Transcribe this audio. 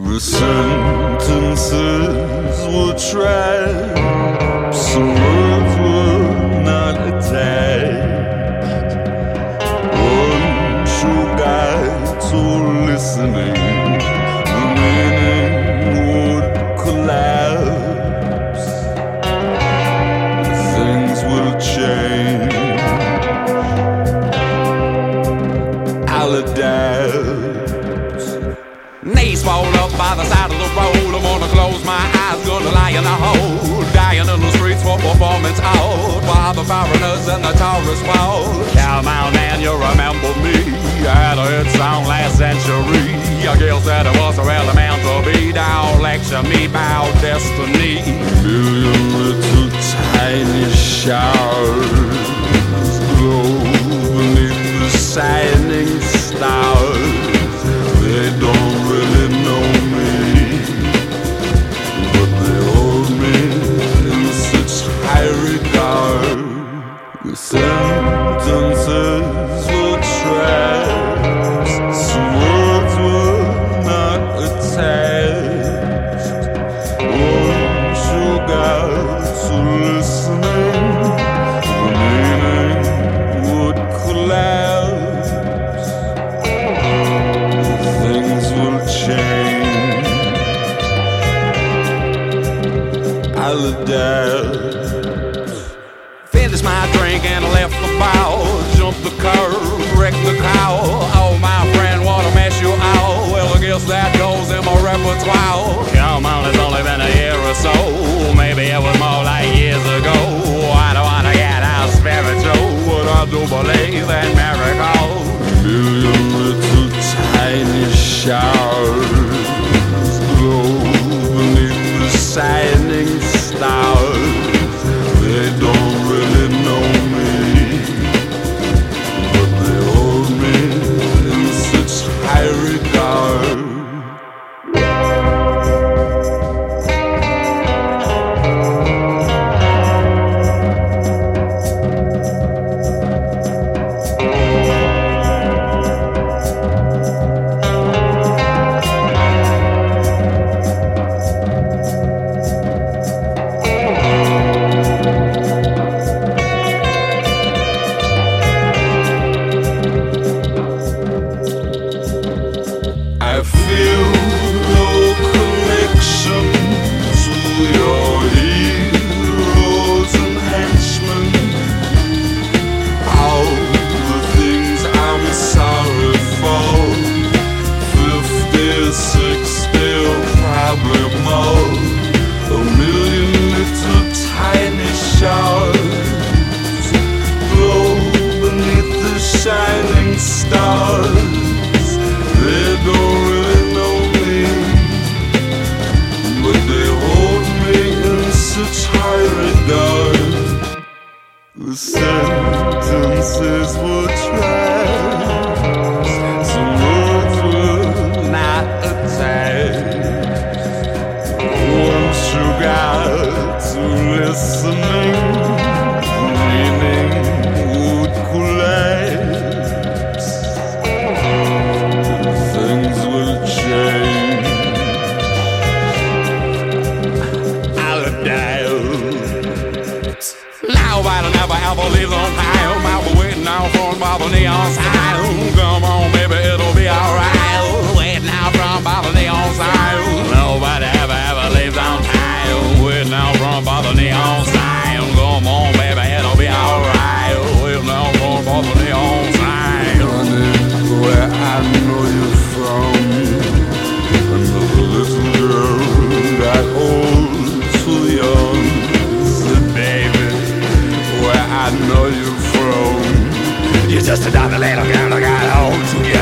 The sentences were traps, some words were not attached. One true guide to listening, the meaning would collapse. Things will change. I'll adapt. Knees fall up by the side of the road. I'm gonna close my eyes, gonna lie in a hole. Dying in the streets for performance out. While the foreigners and the tourists fall. Come on and you remember me. I had a hit song last century. I guess that it was a real amount to be. Don't lecture me about destiny. Million little tiny shards glow beneath the shining stars. They don't really know me, but they hold me in such high regard. The sentences were traps, some words were not attached. One true guide to listening, the meaning would collapse. Things will change. I'll adapt. Finished my drink and I left the bar. Jumped the curb, wrecked the car. Oh my friend, what a mess you are. Well, I guess that goes in my repertoire. Come on, it's only been a year or so. Maybe it was more like years ago. I don't wanna get out spiritual, but I do believe in miracles. Million little tiny shards glow beneath the shining stars. They don't really know me, but they hold me in such high regard. I feel no connection to your heroes and henchmen. All the things I'm sorry for, 56 still probably more. A million little tiny shards glow beneath the shining stars. They don't really know me, but they hold me in such high regard. The sentences were traps, some words were not attached. One true guide to listening, the meaning would collapse. Things will change. I'll adapt. Nobody never ever leaves on time. I'll be waiting out front by the neon sign. Come on, baby, it'll be alright. Waiting out front by the neon sign. Nobody ever leaves on time. Waiting out front by the neon sign. Come on, baby, it'll be alright. Waiting out front by the neon sign. Honey, where I know you're from, another little girl got old too young. Said, baby, where I know you're from, You're just another little girl that got home too young.